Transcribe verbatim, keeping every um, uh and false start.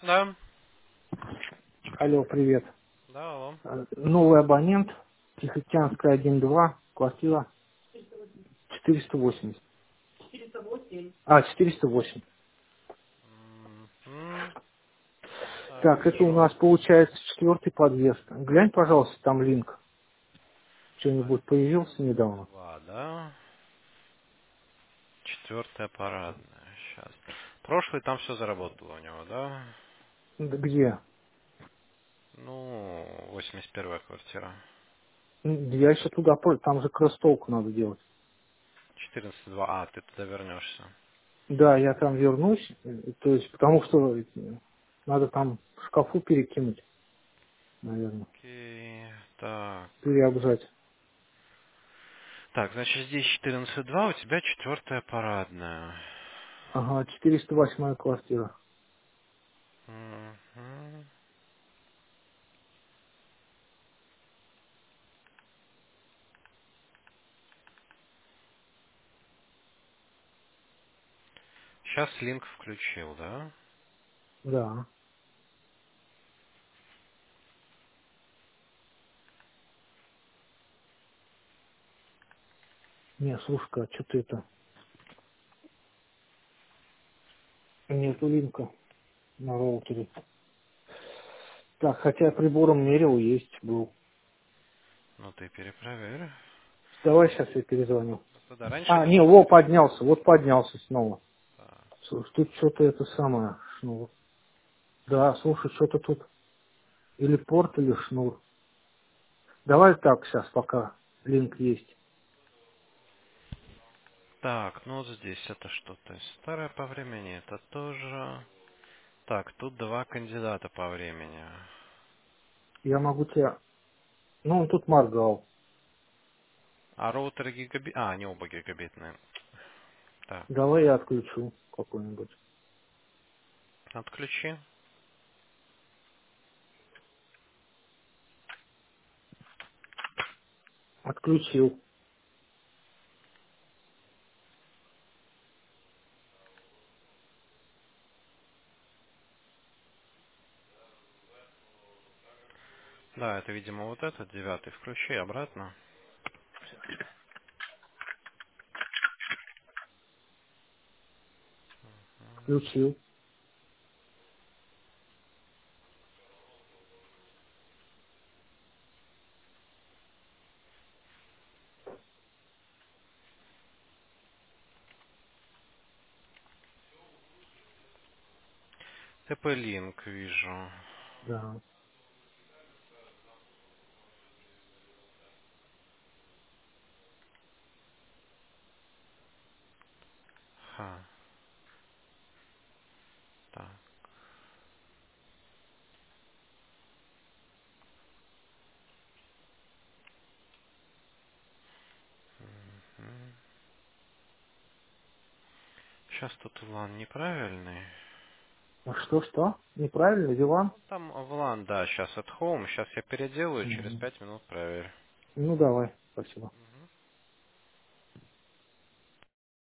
Да. Алло, привет. Да, алло. Э, Новый абонент, Тихоокеанская один два, квартира четыреста восемьдесят. А, четыреста восемь. Мгм. Так, Так, это у вижу. нас получается четвертый подъезд. Глянь, пожалуйста, там линк. Что-нибудь появился Один, недавно? два, да. Четвертая парадная. Сейчас. Прошлый там все заработало у него, да? Д- Где? Ну, восемьдесят первая квартира. М, Я еще туда, по- там же кросстолку надо делать. четырнадцать два. А, ты туда вернешься. Да, я там вернусь, э, то есть, потому что э, надо там в шкафу перекинуть, наверное, Окей. Так. переобжать. Так, значит, здесь четырнадцать два, у тебя четвертая парадная. Ага, четыреста восьмая квартира. Мгм. Сейчас линк включил, да? Да. Не, слушай, а что ты это? Нету линка на роутере. Так, хотя прибором мерил, есть, был. Ну, ты перепроверь. Давай сейчас я перезвоню. Просто да, раньше А, это не, было во, четыреста поднялся, восемь. вот поднялся снова. Так. Слушай, тут что-то это самое, шнур. Да, слушай, что-то тут или порт, или шнур. Давай так сейчас, пока линк есть. Так, ну вот здесь это что? То есть старое по времени, это тоже... Так, тут два кандидата по времени. Я могу тебя... Ну, он тут моргал. А роутеры гигабит... А, они оба гигабитные. Так, Давай я отключу какой-нибудь. отключи. Отключил. Да, это, видимо, вот этот девятый. Включи обратно. Включил. ТП-линк вижу. Да. Ха, так. Сейчас тут влан неправильный. А что, что? Неправильно, Вилан? Ну, там влан, да, сейчас at home. Сейчас я переделаю, через Мгм. пять минут проверь. Ну, давай, спасибо.